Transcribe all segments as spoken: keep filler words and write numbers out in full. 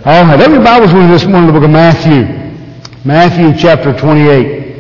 All right, open your Bibles with me this morning to the book of Matthew. Matthew chapter twenty-eight.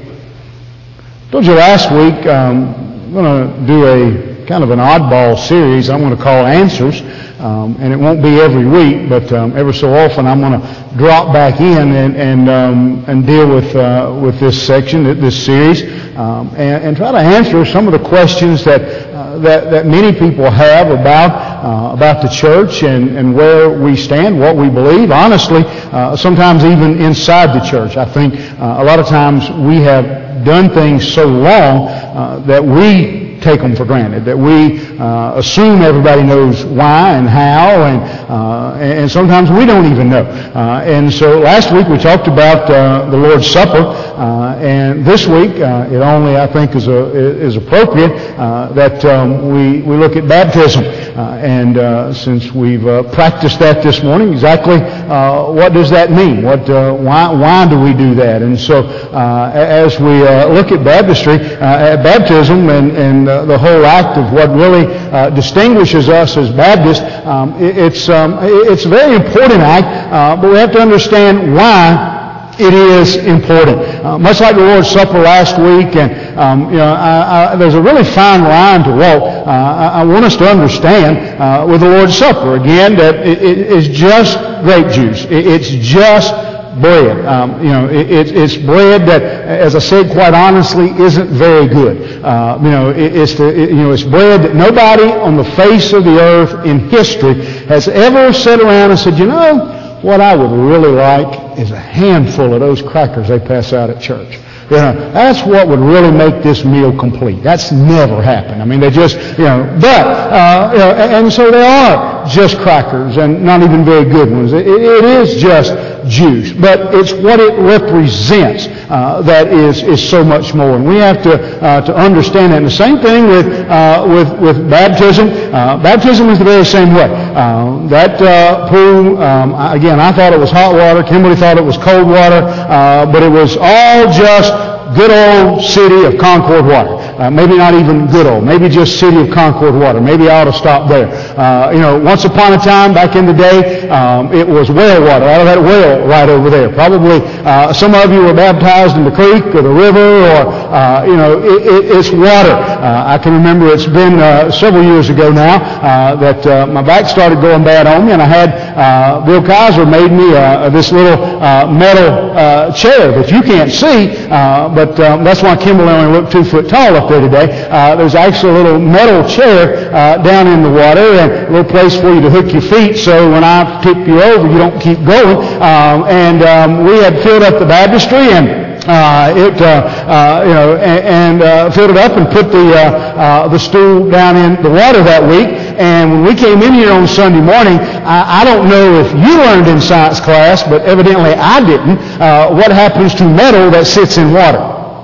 I told you last week um, I'm going to do a kind of an oddball series I'm going to call Answers. Um, and it won't be every week, but um, every so often I'm going to drop back in and and, um, and deal with uh, with this section, this series, um, and, and try to answer some of the questions that uh, that, that many people have about uh, about the church and, and where we stand, what we believe. Honestly, uh, sometimes even inside the church, I think uh, a lot of times we have done things so long uh, that we take them for granted, that we uh, assume everybody knows why and how, and uh, and sometimes we don't even know. Uh, and so last week we talked about uh, the Lord's Supper, uh, and this week uh, it only, I think, is a, is appropriate uh, that um, we we look at baptism. Uh, and uh, since we've uh, practiced that this morning, exactly uh, what does that mean? What uh, why why do we do that? And so uh, as we uh, look at baptistry, uh, at baptism, and and uh, the whole act of what really uh, distinguishes us as Baptists, um, it, it's um, it's a very important act, uh, but we have to understand why it is important. Uh, much like the Lord's Supper last week, and um, you know, I, I, there's a really fine line to walk. Uh, I, I want us to understand uh, with the Lord's Supper again that it, it is just grape juice. It, it's just bread. Um, you know, it, it, it's bread that, as I said, quite honestly, isn't very good. Uh, you know, it, it's the, it, you know, it's bread that nobody on the face of the earth in history has ever sat around and said, you know, what I would really like is a handful of those crackers they pass out at church. You know, that's what would really make this meal complete. That's never happened. I mean, they just, you know, but, uh, you know, and, and so they are just crackers and not even very good ones. It, it is just juice, but it's what it represents uh, that is is so much more. And we have to uh, to understand that. And the same thing with uh, with with baptism. Uh, baptism is the very same way. Uh, that uh, pool, um, again, I thought it was hot water. Kimberly thought it was cold water, uh, but it was all just good old city of Concord water. Uh, maybe not even good old. Maybe just city of Concord water. Maybe I ought to stop there. Uh, you know, once upon a time, back in the day, um, it was well water. Out of that well right over there. Probably uh, some of you were baptized in the creek or the river, or uh, you know, it, it, it's water. Uh, I can remember it's been uh, several years ago now uh, that uh, my back started going bad on me, and I had uh, Bill Kaiser made me uh, this little uh, metal uh, chair that you can't see. Uh, But um, that's why Kimberly only looked two foot tall up there today. Uh, there's actually a little metal chair uh, down in the water, and a little place for you to hook your feet, so when I tip you over, you don't keep going. Um, and um, we had filled up the baptistry, and Uh, it, uh, uh, you know, and, and uh, filled it up and put the uh, uh, the stool down in the water that week. And when we came in here on Sunday morning, I, I don't know if you learned in science class, but evidently I didn't. Uh, what happens to metal that sits in water?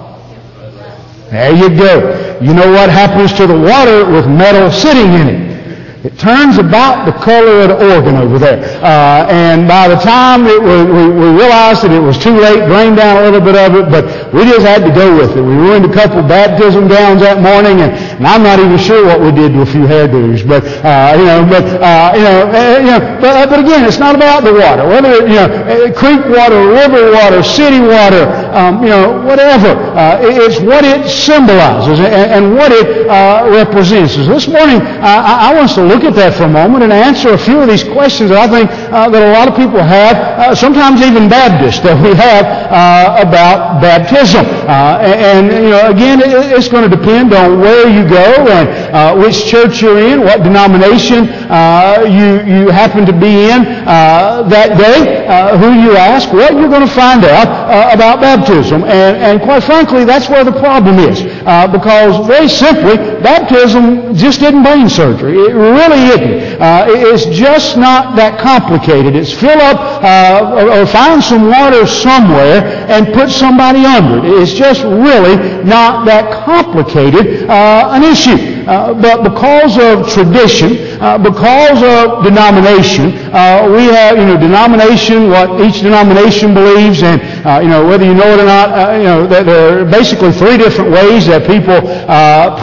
There you go. You know what happens to the water with metal sitting in it? It turns about the color of the organ over there. Uh, and by the time it was, we, we realized that it was too late, drained down a little bit of it, but we just had to go with it. We ruined a couple baptism gowns that morning, and, and I'm not even sure what we did to a few hairdos. But, uh, you know, but, uh, you know, uh, you know but, uh, but again, it's not about the water. Whether it, you know, uh, creek water, river water, city water, um, you know, whatever. Uh, it, it's what it symbolizes and, and what it uh, represents. So this morning, uh, I, I want us to look at that for a moment and answer a few of these questions that I think uh, that a lot of people have, uh, sometimes even Baptists, that we have uh, about baptism. Uh, and, and, you know, again, it, it's going to depend on where you go and uh, which church you're in, what denomination uh, you, you happen to be in uh, that day, uh, who you ask, what you're going to find out uh, about baptism. And, and quite frankly, that's where the problem is. Uh, because very simply, baptism just isn't brain surgery. It really isn't. Uh, it's just not that complicated. It's fill up uh, or, or find some water somewhere and put somebody under it. It's just really not that complicated uh, an issue. Uh, but because of tradition, uh, because of denomination, uh, we have, you know, denomination, what each denomination believes, and, uh, you know, whether you know it or not, uh, you know, there are basically three different ways that people uh, practice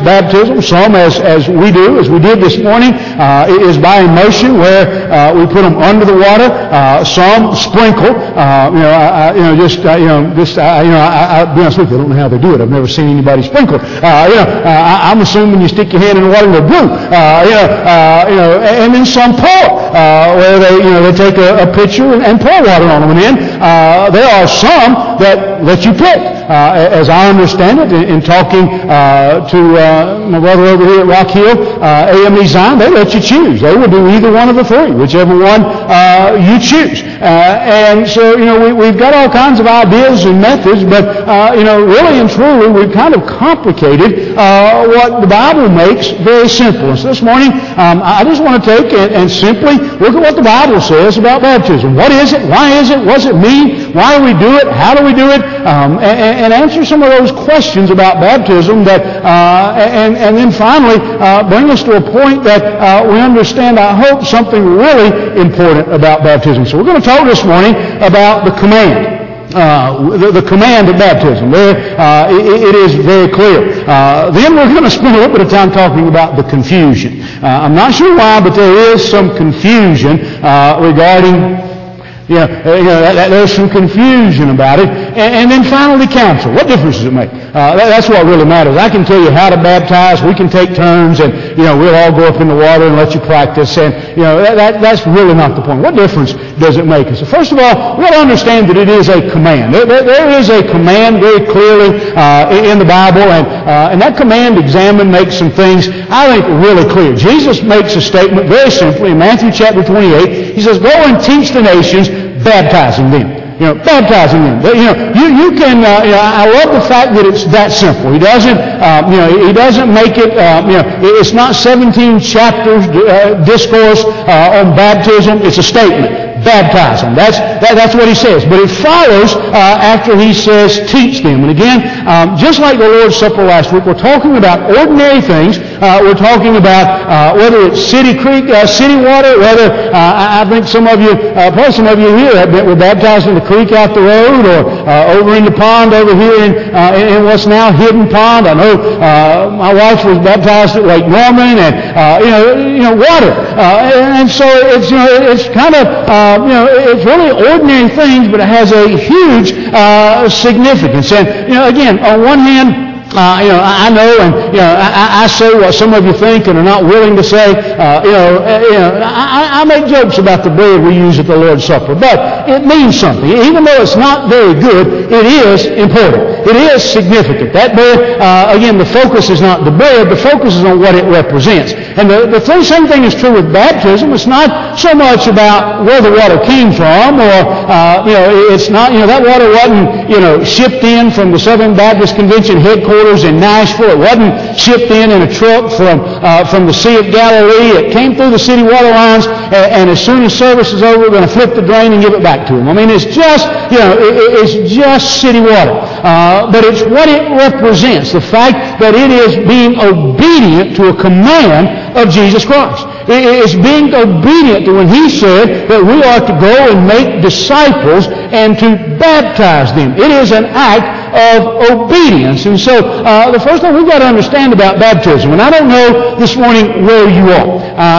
baptism. Some, as, as we do, as we did this morning, uh, is by immersion, where uh, we put them under the water. Uh, some sprinkle. Uh, you know, I, I, you know, just uh, you know, just uh, you know, I, I'll be honest with you, I don't know how they do it. I've never seen anybody sprinkle. Uh, you know, uh, I, I'm assuming you stick your hand in the water and go boom. Uh, you know, uh, you know, and then some pour, uh, where they you know they take a, a pitcher and, and pour water on them. And then uh, there are some that let you pick. Uh, as I understand it, in, in talking uh, to uh, my brother over here at Rock Hill, uh, A M E Zion, they let you choose. They will do either one of the three, whichever one uh, you choose. Uh, and so, you know, we, we've got all kinds of ideas and methods, but, uh, you know, really and truly, we've kind of complicated uh, what the Bible makes very simple. And so this morning, um, I just want to take and, and simply look at what the Bible says about baptism. What is it? Why is it? What does it mean? Why do we do it? How do we do it? Um, and, and answer some of those questions about baptism that, uh, and, and then finally uh, bring us to a point that uh, we understand, I hope, something really important about baptism. So we're going to talk this morning about the command. Uh, the, the command of baptism. There, uh, it, it is very clear. Uh, then we're going to spend a little bit of time talking about the confusion. Uh, I'm not sure why, but there is some confusion uh, regarding You know, you know that, that there's some confusion about it. And, and then finally, counsel. What difference does it make? Uh, that, that's what really matters. I can tell you how to baptize. We can take turns, and you know we'll all go up in the water and let you practice. And you know that, that that's really not the point. What difference does it make? So first of all, we got to understand that it is a command. There, there, there is a command very clearly uh, in the Bible, and uh, and that command, examine, makes some things I think really clear. Jesus makes a statement very simply in Matthew chapter twenty-eight. He says, "Go and teach the nations, baptizing them." You know, baptizing them. You know, you, you can, uh, you know, I love the fact that it's that simple. He doesn't, uh, you know, he doesn't make it, uh, you know, it's not seventeen chapters uh, discourse uh, on baptism. It's a statement. Baptize them. That's, that, that's what he says. But it follows uh, after he says, teach them. And again, um, just like the Lord's Supper last week, we're talking about ordinary things. Uh, we're talking about uh, whether it's city creek, uh, city water, whether, uh, I, I think some of you, uh, probably some of you here have been, were baptized in the creek out the road, or uh, over in the pond over here in, uh, in what's now Hidden Pond. I know uh, my wife was baptized at Lake Norman, and, uh, you know, you know, water. Uh, and, and so it's, you know, it's kind of, uh, you know, it's really ordinary things, but it has a huge uh, significance. And, you know, again, on one hand, Uh, you know, I know, and you know, I, I say what some of you think and are not willing to say. Uh, you know, uh, you know, I, I make jokes about the bread we use at the Lord's Supper, but it means something. Even though it's not very good, it is important. It is significant. That bread, uh, again, the focus is not the bread. The focus is on what it represents. And the, the same thing is true with baptism. It's not so much about where the water came from, or uh, you know, it's not. You know, that water wasn't you know shipped in from the Southern Baptist Convention headquarters in Nashville. It wasn't shipped in in a truck from uh, from the Sea of Galilee. It came through the city water lines, and, and as soon as service is over, we're going to flip the drain and give it back to them. I mean, it's just you know, it, it's just city water, uh, but it's what it represents. The fact that it is being obedient to a command of Jesus Christ. It is being obedient to when He said that we are to go and make disciples and to baptize them. It is an act of obedience. And so uh, the first thing we've got to understand about baptism, and I don't know this morning where you are.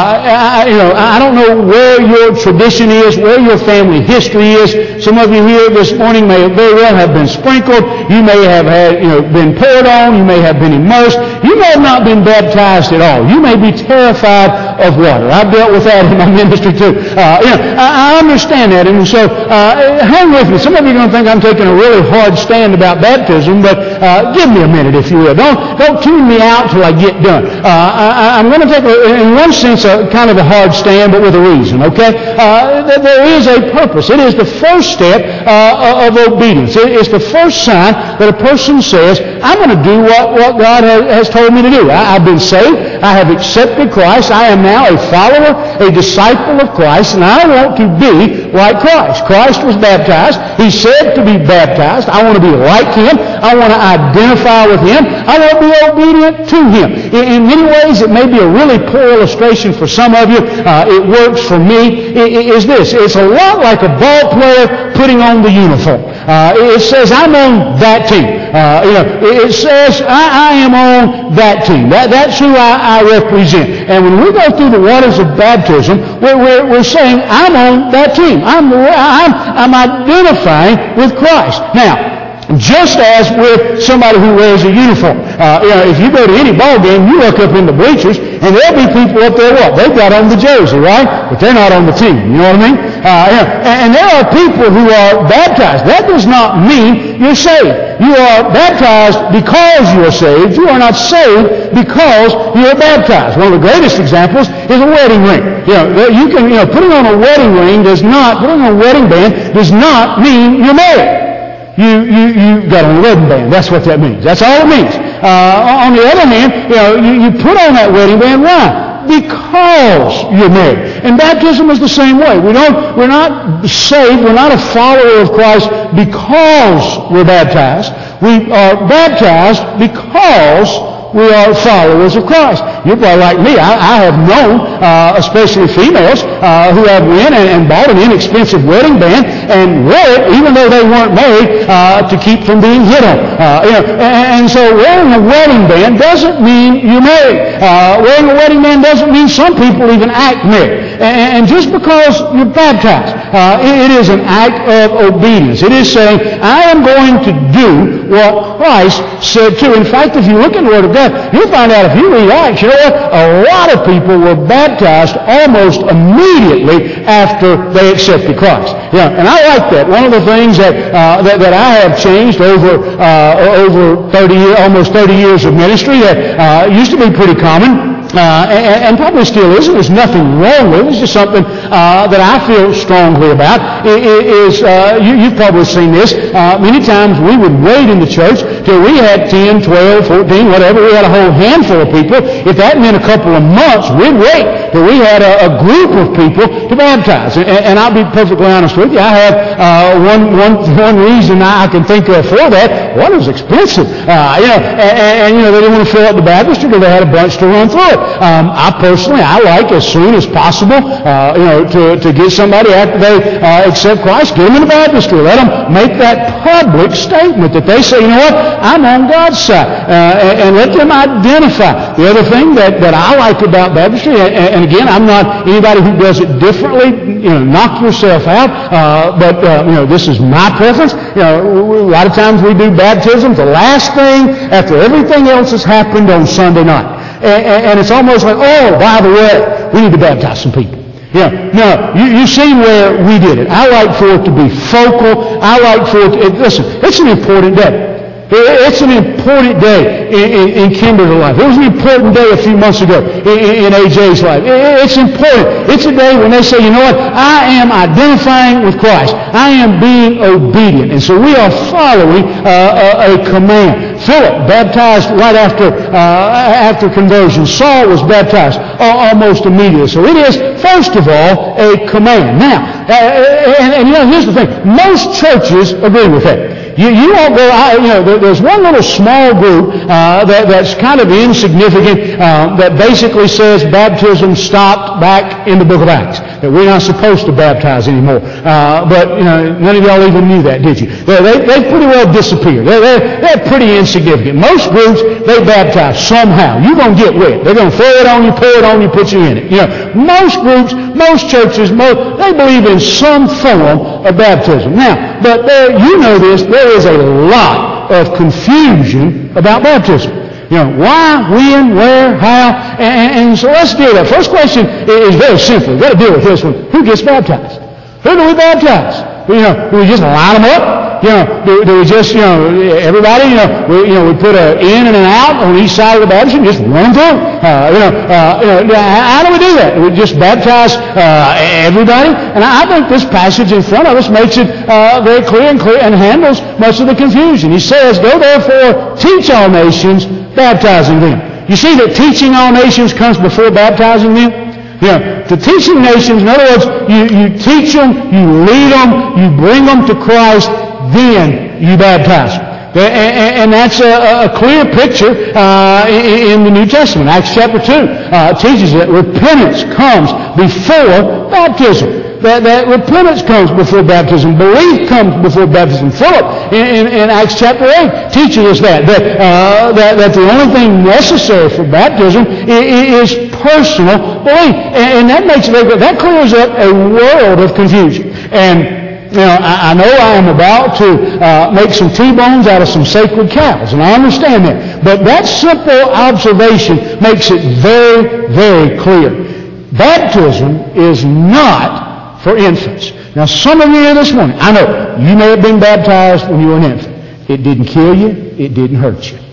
Uh, I, you know, I don't know where your tradition is, where your family history is. Some of you here this morning may very well have been sprinkled. You may have had, you know, been poured on. You may have been immersed. You may have not been baptized at all. You may be terrified of water. I've dealt with that in my ministry too. Uh, you know, I, I understand that, and so uh, hang with me. Some of you are going to think I'm taking a really hard stand about baptism, but uh, give me a minute, if you will. Don't don't tune me out till I get done. Uh, I, I'm going to take, a, in one sense, a kind of a hard stand, but with a reason. Okay, uh, there is a purpose. It is the first step uh, of obedience. It is the first sign that a person says, "I'm going to do what what God has, has told me to do. I, I've been saved. I have accepted Christ. I am now a follower, a disciple of Christ, and I want to be like Christ. Christ was baptized. He said to be baptized. I want to be like Him. I want to identify with Him. I want to be obedient to Him." In, in many ways, it may be a really poor illustration for some of you. Uh, it works for me. It, it is this. It's a lot like a ball player putting on the uniform. Uh, it says, "I'm on that team." Uh, you know, it, it says, I, I am on that team. That, that's who I, I represent. And when we go through the waters of baptism, we're, we're, we're saying, I'm on that team. I'm, I'm, I'm identifying with Christ. Now, just as with somebody who wears a uniform. Uh, you know, if you go to any ball game, you look up in the bleachers, and there'll be people up there, what? They've got on the jersey, right? But they're not on the team. You know what I mean? Uh, you know, and, and there are people who are baptized. That does not mean you're saved. You are baptized because you are saved. You are not saved because you are baptized. One of the greatest examples is a wedding ring. You know, you can, you know, putting on a wedding ring does not, putting on a wedding band does not mean you're married. You, you, you got on a wedding band. That's what that means. That's all it means. Uh, on the other hand, you know, you, you put on that wedding band. Why? Because you're married. And baptism is the same way. We don't, we're not saved. We're not a follower of Christ because we're baptized. We are baptized because we are followers of Christ. You're probably like me. I, I have known, uh, especially females, uh, who have went and, and bought an inexpensive wedding band and wore it, even though they weren't married, uh, to keep from being hit on. Uh, you know, and, and so wearing a wedding band doesn't mean you're married. Uh, wearing a wedding band doesn't mean some people even act married. And, and just because you're baptized, uh, it, it is an act of obedience. It is saying, I am going to do what Christ said to. In fact, if you look in the Word of God, you'll find out if you read Acts, you know what? A lot of people were baptized almost immediately after they accepted Christ. Yeah, and I like that. One of the things that uh, that, that I have changed over uh, over thirty years, almost thirty years of ministry that uh, used to be pretty common. Uh, and, and probably still is. There's nothing wrong with it. It's just something uh, that I feel strongly about. It, it is uh, you, you've probably seen this. Uh, many times we would wait in the church till we had ten, twelve, fourteen, whatever. We had a whole handful of people. If that meant a couple of months, we'd wait till we had a, a group of people to baptize. And, and I'll be perfectly honest with you. I have uh, one, one, one reason I can think of for that. One, it was expensive. Uh, you know, and, and you know they didn't want to fill up the baptistry because they had a bunch to run through it. Um, I personally, I like as soon as possible, uh, you know, to, to get somebody after they uh, accept Christ, get them in the baptistry. Let them make that public statement that they say, you know what, I'm on God's side. Uh, and, and let them identify. The other thing that, that I like about baptistry, and, and again, I'm not anybody who does it differently, you know, knock yourself out, uh, but, uh, you know, this is my preference. You know, a lot of times we do baptisms the last thing after everything else has happened on Sunday night. And, and it's almost like, oh, by the way, we need to baptize some people. Yeah, no, you, you see where we did it. I like for it to be focal. I like for it to, it, listen, it's an important day. It's an important day in, in, in Kimberly's life. It was an important day a few months ago in, in A J's life. It's important. It's a day when they say, you know what, I am identifying with Christ. I am being obedient. And so we are following uh, a, a command. Philip, baptized right after uh, after conversion. Saul was baptized almost immediately. So it is, first of all, a command. Now, uh, and, and you know, here's the thing. Most churches agree with that. You, you won't go, I, you know, there, there's one little small group uh, that, that's kind of insignificant uh, that basically says baptism stopped back in the book of Acts, that we're not supposed to baptize anymore. Uh, but, you know, none of y'all even knew that, did you? They, they, they pretty well disappeared. They're, they're, they're pretty insignificant. Most groups, they baptize somehow. You're going to get wet. They're going to throw it on you, pour it on you, put you in it. You know, most groups, most churches, most, they believe in some form of baptism. Now, but there, you know this, there is a lot of confusion about baptism. You know, why, when, where, how, and, and so let's deal with that. First question is very simple. We've got to deal with this one. Who gets baptized? Who do we baptize? You know, do we just line them up? You know, do, do we just, you know, everybody, you know, we, you know, we put an in and an out on each side of the baptism, just run through. Uh, you know, uh, you know, how do we do that? We just baptize uh, everybody? And I think this passage in front of us makes it uh, very clear and clear and handles much of the confusion. He says, go therefore, teach all nations, baptizing them. You see that teaching all nations comes before baptizing them? You know, to teaching nations, in other words, you, you teach them, you lead them, you bring them to Christ, then you baptize them. And, and that's a, a clear picture uh, in, in the New Testament. Acts chapter two uh, teaches that repentance comes before baptism. that, that repentance comes before baptism. Belief comes before baptism. Philip, in, in, in Acts chapter eight, teaches us that, that, uh, that, that the only thing necessary for baptism is, is personal belief. And, and that makes it very good. That clears up a world of confusion. And you know, I, I know I am about to uh, make some T-bones out of some sacred cows, and I understand that. But that simple observation makes it very, very clear. Baptism is not for infants. Now, some of you here this morning, I know, you may have been baptized when you were an infant. It didn't kill you. It didn't hurt you.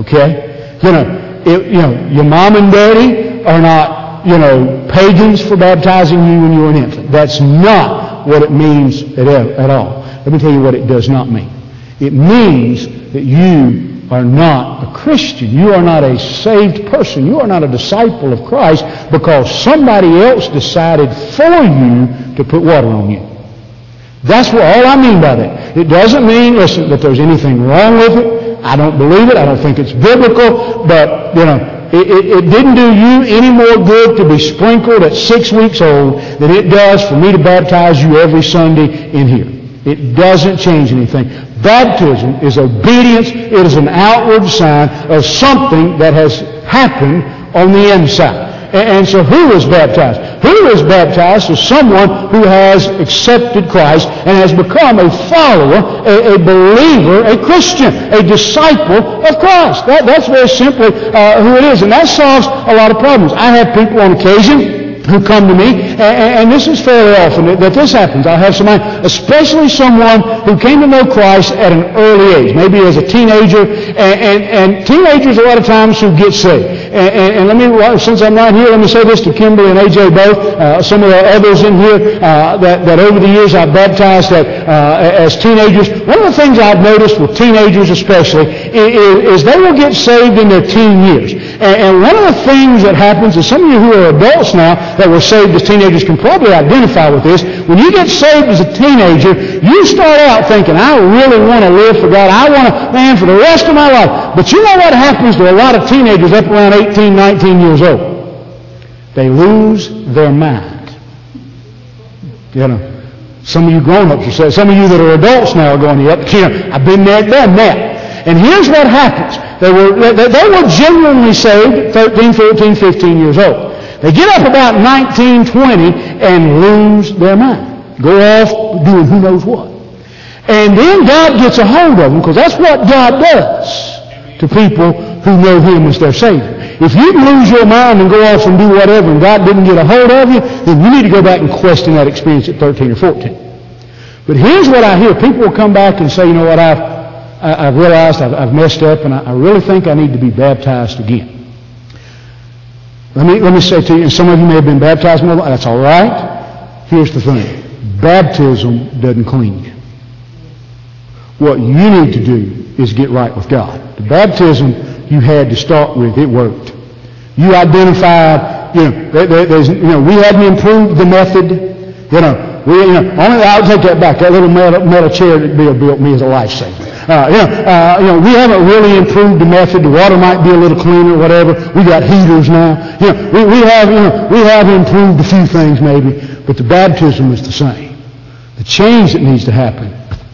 Okay? You know, it, you know, your mom and daddy are not, you know, pagans for baptizing you when you were an infant. That's not what it means at, at all. Let me tell you what it does not mean. It means that you are not a Christian. You are not a saved person. You are not a disciple of Christ because somebody else decided for you to put water on you. That's what all I mean by that. It doesn't mean, listen, that there's anything wrong with it. I don't believe it. I don't think it's biblical. But, you know, It, it, it didn't do you any more good to be sprinkled at six weeks old than it does for me to baptize you every Sunday in here. It doesn't change anything. Baptism is obedience. It is an outward sign of something that has happened on the inside. And, and so who is baptized? Who is baptized is someone who has accepted Christ and has become a follower, a, a believer, a Christian, a disciple of Christ. That, that's very simply uh, who it is. And that solves a lot of problems. I have people on occasion who come to me, and, and this is fairly often that, that this happens. I have somebody, especially someone who came to know Christ at an early age, maybe as a teenager, and, and, and teenagers a lot of times who get saved. And, and, and let me, since I'm not here, let me say this to Kimberly and A J both, uh, some of the others in here uh, that, that over the years I've baptized that, uh, as teenagers. One of the things I've noticed with teenagers especially is, is they will get saved in their teen years. And, and one of the things that happens is some of you who are adults now that were saved as teenagers can probably identify with this. When you get saved as a teenager, you start out thinking, I really want to live for God. I want to, man, for the rest of my life. But you know what happens to a lot of teenagers up around eighteen, nineteen years old? They lose their mind. You know, some of you grown-ups are saying, some of you that are adults now are going, yep, I've been there, done that. And here's what happens. They were, they, they were genuinely saved thirteen, fourteen, fifteen years old. They get up about nineteen, twenty and lose their mind. Go off doing who knows what. And then God gets a hold of them, because that's what God does to people who know Him as their Savior. If you lose your mind and go off and do whatever and God didn't get a hold of you, then you need to go back and question that experience at thirteen or fourteen. But here's what I hear. People will come back and say, you know what, I've, I, I've realized I've, I've messed up and I, I really think I need to be baptized again. Let me, let me say to you, and some of you may have been baptized more, that's all right. Here's the thing. Baptism doesn't clean you. What you need to do is get right with God. The baptism you had to start with, it worked. You identified, you know, there, there's, you know, we hadn't improved the method. You know, we, you know, only I'll take that back. That little metal, metal chair that Bill built me is a lifesaver. Uh, you know, uh, you know, we haven't really improved the method. The water might be a little cleaner, whatever. We got heaters now. You know, we, we have, you know, we have improved a few things maybe, but the baptism is the same. The change that needs to happen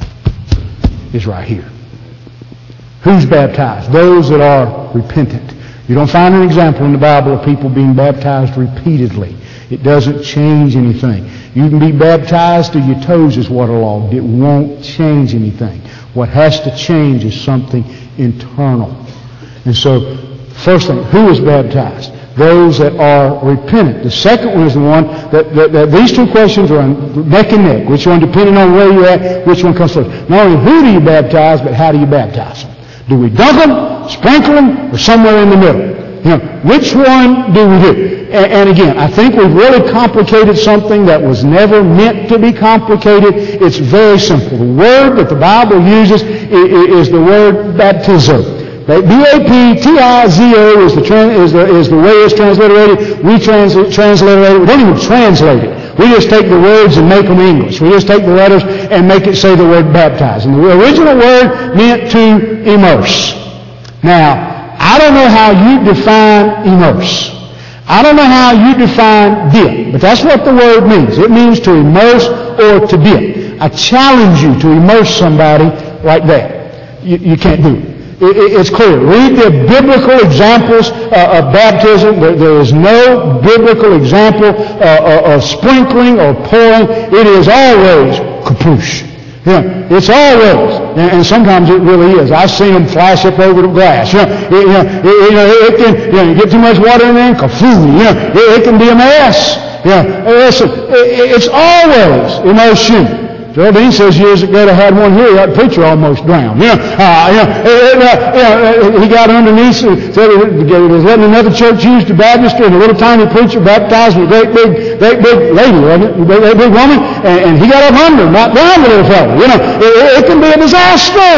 is right here. Who's baptized? Those that are repentant. You don't find an example in the Bible of people being baptized repeatedly. It doesn't change anything. You can be baptized till your toes is waterlogged. It won't change anything. What has to change is something internal. And so, first thing, who is baptized? Those that are repentant. The second one is the one that, that, that these two questions are neck and neck. Which one, depending on where you're at, which one comes first? Not only who do you baptize, but how do you baptize them? Do we dunk them, sprinkle them, or somewhere in the middle? You know, which one do we do? And, and again, I think we've really complicated something that was never meant to be complicated. It's very simple. The word that the Bible uses is, is the word baptizo. B A P T I Z O is the, is, the, is the way it's transliterated. We trans, transliterate it. We don't even translate it. We just take the words and make them English. We just take the letters and make it say the word baptize. And the original word meant to immerse. Now, I don't know how you define immerse. I don't know how you define dip, but that's what the word means. It means to immerse or to dip. I challenge you to immerse somebody like that. You, you can't do it. It, it's clear. Read the biblical examples uh, of baptism. There, there is no biblical example uh, of sprinkling or pouring. It is always kapoosh. Yeah, it's always, and, and sometimes it really is. I've seen them flash up over the glass. You know, it, you know, it, you know, it can, you know, you get too much water in there, kafoo. You know, it, it can be a mess. Yeah, listen, it, it's always emotion. Joel Dean says years ago they had one here, that preacher almost drowned. You know, uh, you know, it, uh, you know, he got underneath, said he was letting another church use the baptistry, and a little tiny preacher baptized with a great big, great big lady, wasn't it? A great big woman, and, and he got up under him, not down the little fellow. You know, it, it can be a disaster.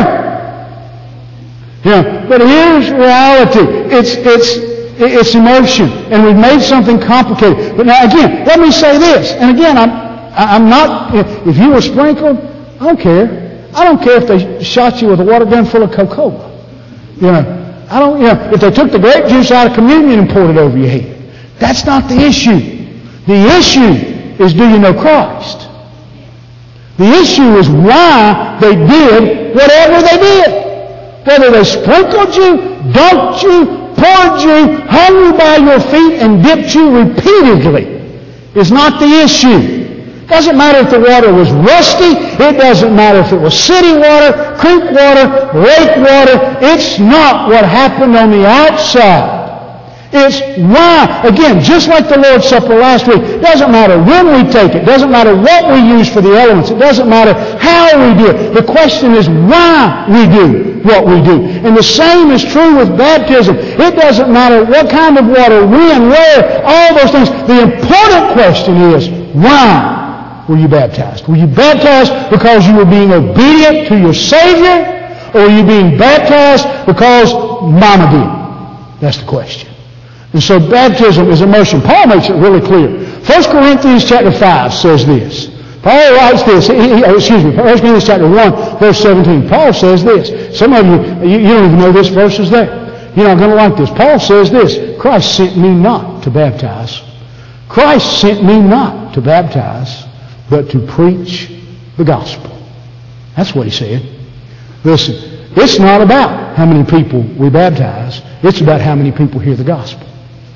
You know, but here's reality. It's, it's, it's emotion, and we've made something complicated. But now again, let me say this, and again, I'm, I'm not, if you were sprinkled, I don't care. I don't care if they shot you with a water gun full of Coca-Cola. You know, I don't, you know, if they took the grape juice out of communion and poured it over your head. That's not the issue. The issue is, do you know Christ? The issue is why they did whatever they did. Whether they sprinkled you, dunked you, poured you, hung you by your feet, and dipped you repeatedly is not the issue. It doesn't matter if the water was rusty. It doesn't matter if it was city water, creek water, lake water. It's not what happened on the outside. It's why, again, just like the Lord's Supper last week, it doesn't matter when we take it. It doesn't matter what we use for the elements. It doesn't matter how we do it. The question is why we do what we do. And the same is true with baptism. It doesn't matter what kind of water, when, where, all those things. The important question is why were you baptized? Were you baptized because you were being obedient to your Savior? Or were you being baptized because Mama did? That's the question. And so baptism is immersion. Paul makes it really clear. First Corinthians chapter five says this. Paul writes this. He, he, excuse me. First Corinthians chapter one, verse seventeen. Paul says this. Some of you, you, you don't even know this verse is there. You're not going to like this. Paul says this. Christ sent me not to baptize. Christ sent me not to baptize, but to preach the gospel. That's what he said. Listen, it's not about how many people we baptize. It's about how many people hear the gospel.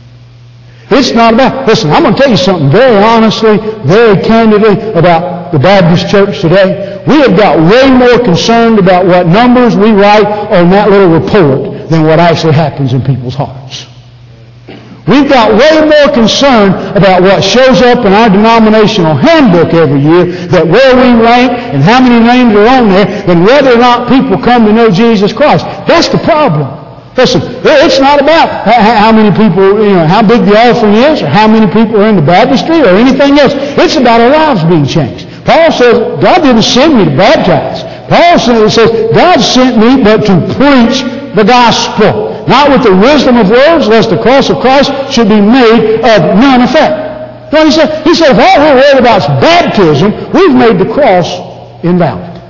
It's not about, listen, I'm going to tell you something very honestly, very candidly about the Baptist church today. We have got way more concerned about what numbers we write on that little report than what actually happens in people's hearts. We've got way more concern about what shows up in our denominational handbook every year, that where we rank and how many names are on there, than whether or not people come to know Jesus Christ. That's the problem. Listen, it's not about how many people, you know, how big the offering is, or how many people are in the baptistry, or anything else. It's about our lives being changed. Paul says, God didn't send me to baptize. Paul says, God sent me but to preach the gospel. Not with the wisdom of words, lest the cross of Christ should be made of none effect. What he said? He said, if all we're worried about is baptism, we've made the cross invalid.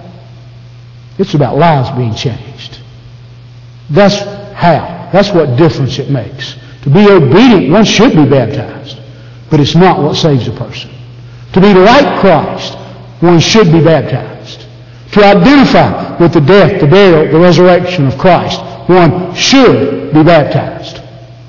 It's about lives being changed. That's how. That's what difference it makes. To be obedient, one should be baptized. But it's not what saves a person. To be like Christ, one should be baptized. To identify with the death, the burial, the resurrection of Christ, one should be baptized.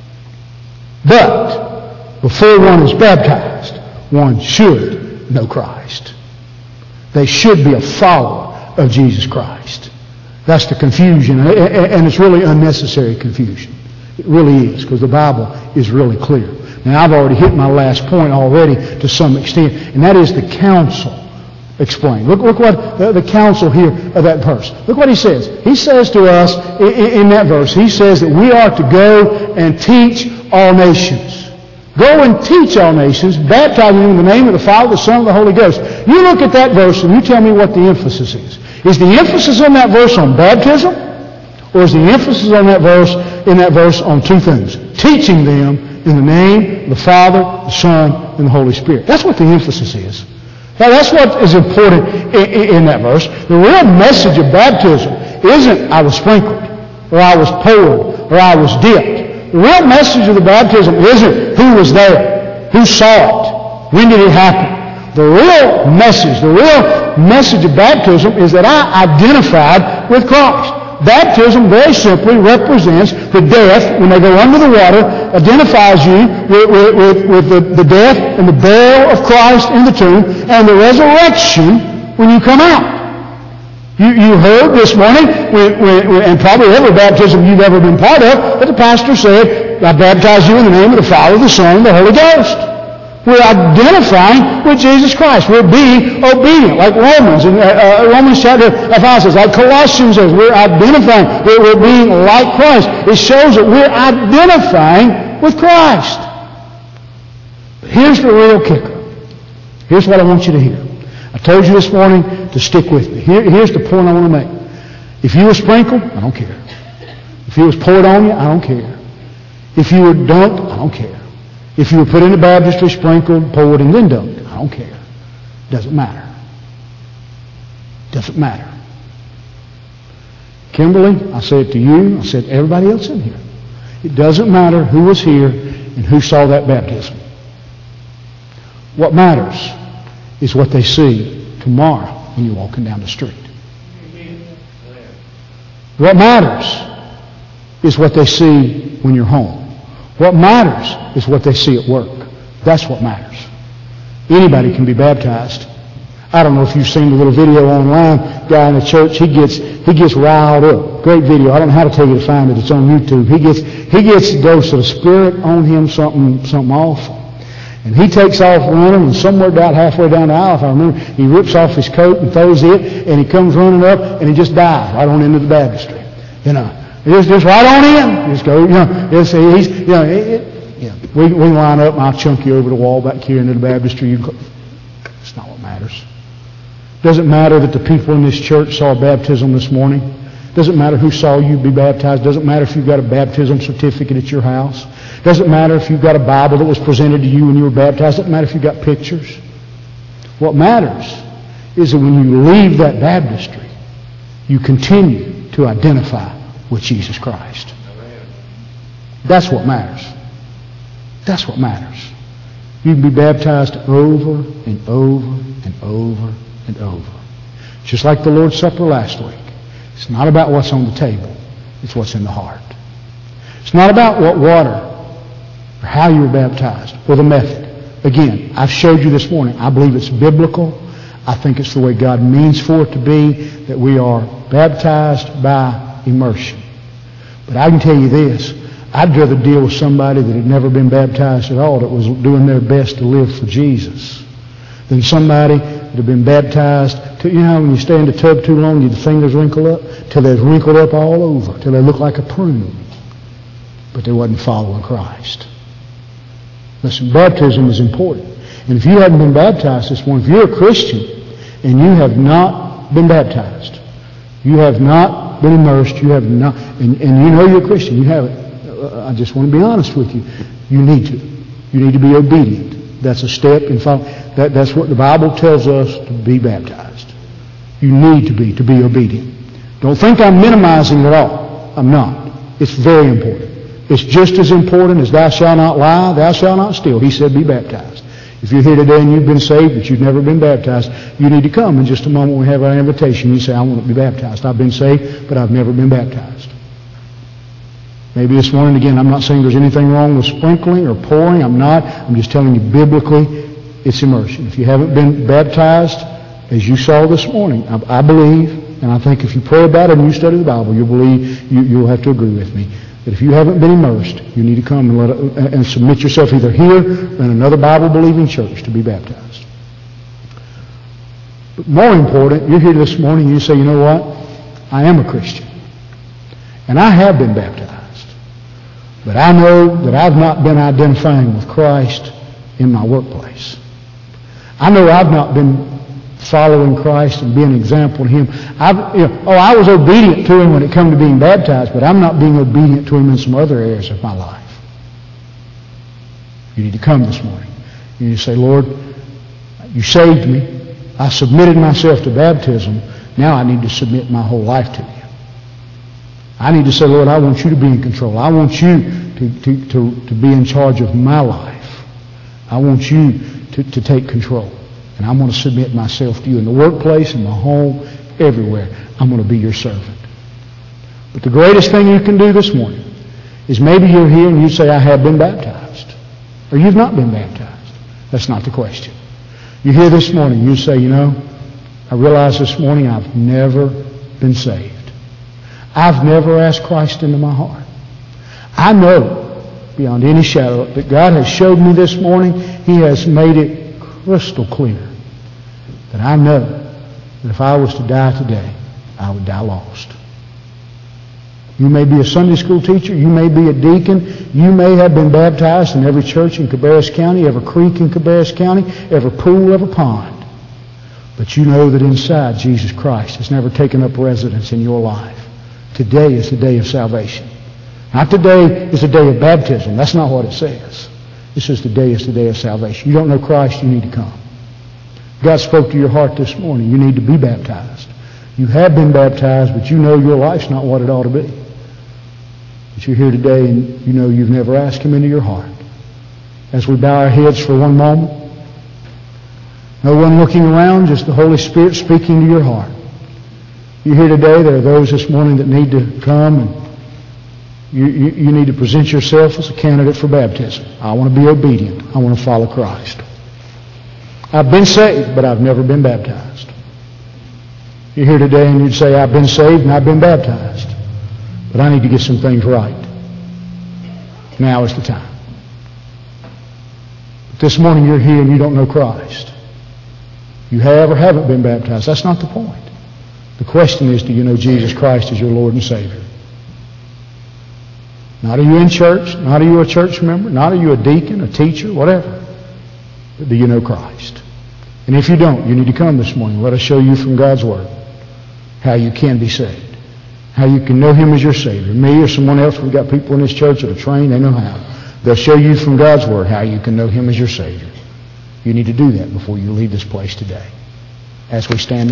But before one is baptized, one should know Christ. They should be a follower of Jesus Christ. That's the confusion, and it's really unnecessary confusion. It really is, because the Bible is really clear. Now, I've already hit my last point already to some extent, and that is the counsel explained. Look, look what the, the counsel here of that verse. Look what he says. He says to us in, in that verse, he says that we are to go and teach all nations. Go and teach all nations, baptizing them in the name of the Father, the Son, and the Holy Ghost. You look at that verse and you tell me what the emphasis is. Is the emphasis on that verse on baptism? Or is the emphasis on that verse in that verse on two things? Teaching them in the name of the Father, the Son, and the Holy Spirit. That's what the emphasis is. Now, that's what is important in, in that verse. The real message of baptism isn't I was sprinkled, or I was poured, or I was dipped. The real message of the baptism isn't who was there, who saw it, when did it happen. The real message, the real message of baptism is that I identified with Christ. Baptism very simply represents the death, when they go under the water, identifies you with, with, with, with the, the death and the burial of Christ in the tomb, and the resurrection when you come out. You, you heard this morning, when, when, and probably every baptism you've ever been part of, that the pastor said, I baptize you in the name of the Father, the Son, and the Holy Ghost. We're identifying with Jesus Christ. We're being obedient, like Romans, in uh, uh, Romans chapter five says, like Colossians says, we're identifying, we're, we're being like Christ. It shows that we're identifying with Christ. But here's the real kicker. Here's what I want you to hear. I told you this morning to stick with me. Here, here's the point I want to make. If you were sprinkled, I don't care. If it was poured on you, I don't care. If you were dunked, I don't care. If you were put in the baptistry, sprinkled, poured, and then dunked, I don't care. Doesn't matter. Doesn't matter. Kimberly, I say it to you, I said to everybody else in here. It doesn't matter who was here and who saw that baptism. What matters is what they see tomorrow when you're walking down the street. What matters is what they see when you're home. What matters is what they see at work. That's what matters. Anybody can be baptized. I don't know if you've seen the little video online. Guy in the church, he gets he gets riled up. Great video. I don't know how to tell you to find it. It's on YouTube. He gets he gets a dose of the Spirit on him, something something awful. And he takes off running, and somewhere down halfway down the aisle, if I remember, he rips off his coat and throws it, and he comes running up, and he just dives right on into the baptistry. You know. Just, just right on in. Just go, you know, just, he's, you know, it, it, yeah. we, we line up and I'll chunk you over the wall back here into the baptistry. You go. It's not what matters. Doesn't matter that the people in this church saw baptism this morning. Doesn't matter who saw you be baptized. Doesn't matter if you've got a baptism certificate at your house. Doesn't matter if you've got a Bible that was presented to you when you were baptized. Doesn't matter if you've got pictures. What matters is that when you leave that baptistry, you continue to identify with Jesus Christ. That's what matters. That's what matters. You can be baptized over and over and over and over. Just like the Lord's Supper last week. It's not about what's on the table. It's what's in the heart. It's not about what water or how you were baptized or the method. Again, I've showed you this morning. I believe it's biblical. I think it's the way God means for it to be, that we are baptized by immersion. But I can tell you this, I'd rather deal with somebody that had never been baptized at all, that was doing their best to live for Jesus, than somebody that had been baptized. To, you know, when you stay in the tub too long, your fingers wrinkle up, till they're wrinkled up all over, till they look like a prune. But they wasn't following Christ. Listen, baptism is important. And if you haven't been baptized this morning, if you're a Christian and you have not been baptized, you have not been immersed, you have not, and, and you know you're a Christian, you haven't. I just want to be honest with you. You need to. You need to be obedient. That's a step in follow. That, that's what the Bible tells us, to be baptized. You need to be, to be obedient. Don't think I'm minimizing it at all. I'm not. It's very important. It's just as important as thou shalt not lie, thou shalt not steal. He said be baptized. If you're here today and you've been saved but you've never been baptized, you need to come. In just a moment we have our invitation. You say, I want to be baptized. I've been saved, but I've never been baptized. Maybe this morning, again, I'm not saying there's anything wrong with sprinkling or pouring. I'm not. I'm just telling you biblically, it's immersion. If you haven't been baptized, as you saw this morning, I, I believe, and I think if you pray about it and you study the Bible, you'll believe, you, you'll have to agree with me, that if you haven't been immersed, you need to come and, let it, and submit yourself either here or in another Bible-believing church to be baptized. But more important, you're here this morning and you say, you know what? I am a Christian. And I have been baptized. But I know that I've not been identifying with Christ in my workplace. I know I've not been following Christ and being an example to Him. I've, you know, oh, I was obedient to Him when it came to being baptized, but I'm not being obedient to Him in some other areas of my life. You need to come this morning. You need to say, Lord, you saved me. I submitted myself to baptism. Now I need to submit my whole life to You. I need to say, Lord, I want You to be in control. I want You to, to, to, to be in charge of my life. I want you to, to take control. And I'm going to submit myself to you in the workplace, in my home, everywhere. I'm going to be your servant. But the greatest thing you can do this morning is maybe you're here and you say, I have been baptized. Or you've not been baptized. That's not the question. You're here this morning, you say, you know, I realize this morning I've never been saved. I've never asked Christ into my heart. I know beyond any shadow that God has showed me this morning. He has made it crystal clear that I know that if I was to die today, I would die lost. You may be a Sunday school teacher. You may be a deacon. You may have been baptized in every church in Cabarrus County, every creek in Cabarrus County, every pool, every pond. But you know that inside Jesus Christ has never taken up residence in your life. Today is the day of salvation. Not today is the day of baptism. That's not what it says. It says today is the day of salvation. You don't know Christ, you need to come. God spoke to your heart this morning. You need to be baptized. You have been baptized, but you know your life's not what it ought to be. But you're here today and you know you've never asked Him into your heart. As we bow our heads for one moment, no one looking around, just the Holy Spirit speaking to your heart. You're here today. There are those this morning that need to come and you, you, you need to present yourself as a candidate for baptism. I want to be obedient. I want to follow Christ. I've been saved, but I've never been baptized. You're here today and you'd say, I've been saved and I've been baptized, but I need to get some things right. Now is the time. But this morning you're here and you don't know Christ. You have or haven't been baptized. That's not the point. The question is, do you know Jesus Christ as your Lord and Savior? Not are you in church, not are you a church member, not are you a deacon, a teacher, whatever. But do you know Christ? And if you don't, you need to come this morning. Let us show you from God's Word how you can be saved, how you can know Him as your Savior. Me or someone else, we've got people in this church that are trained, they know how. They'll show you from God's Word how you can know Him as your Savior. You need to do that before you leave this place today. As we stand